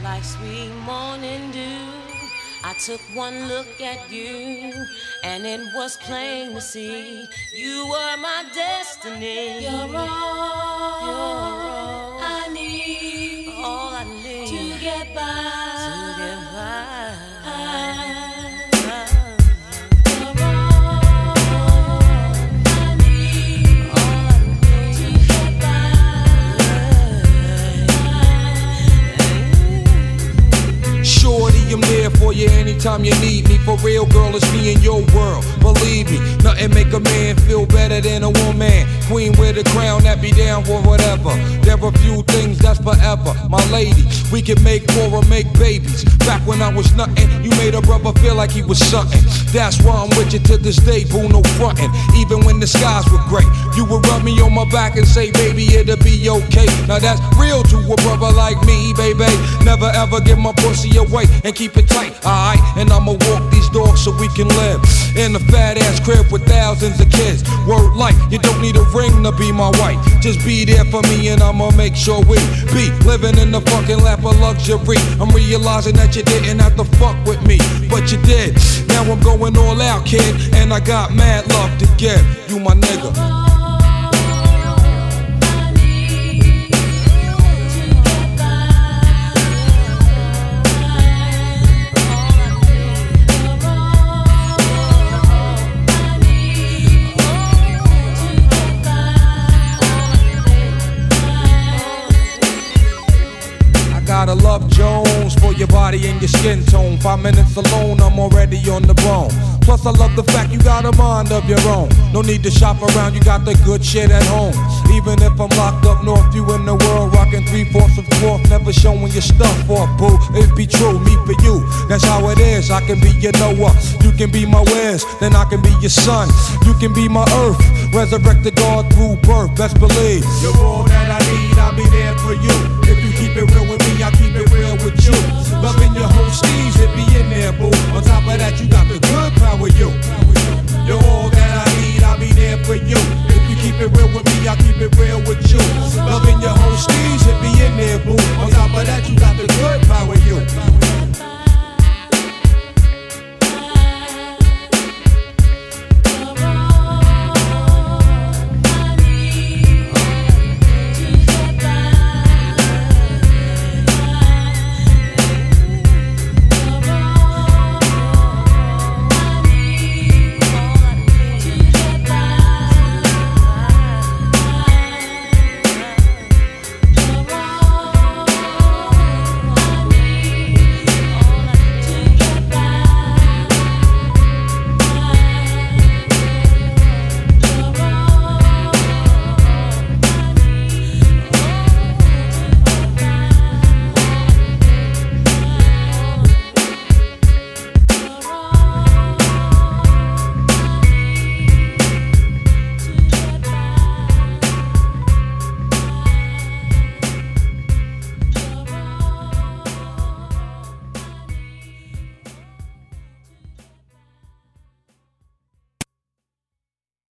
like sweet morning dew. I took one look at you, and it was plain to see you were my destiny. You're all I need, all I need to get by. To get by. I'm there for you anytime you need me. For real, girl, it's me in your world. Believe me, nothing make a man feel better than a woman. Queen with a crown that be down for whatever. There are few things that's forever. My lady, we can make war or make babies. Back when I was nothing, you made a brother feel like he was something. That's why I'm with you to this day, boo, no frontin'. Even when the skies were gray, you would rub me on my back and say, baby, it'll be okay. Now that's real to a brother like me, baby. Never ever give my pussy away and keep it tight, alright? And I'ma walk these dogs so we can live in a fat ass crib with thousands of kids. Word life, you don't need a ring to be my wife. Just be there for me and I'ma make sure we be living in the fucking lap of luxury. I'm realizing that you didn't have to fuck with me, but you did. Now I'm going all out, kid, and I got mad love to give. You my nigga. Gotta love Jones for your body and your skin tone. 5 minutes alone, I'm already on the bone. Plus I love the fact you got a mind of your own. No need to shop around, you got the good shit at home. Even if I'm locked up north, you in the world rocking 3/4 of cloth, never showing your stuff off, boo. It be true, me for you, that's how it is. I can be your Noah, you can be my Wes, then I can be your son. You can be my earth, resurrected God through birth, best believe. You're all that I need, I'll be there for you. If you keep it real with me, I keep it real with you. Loving your whole steez, it be in there, boo. On top of that, you got the good power, you. You're all that I need, I'll be there for you. If you keep it real with me, I'll keep it real with you. Loving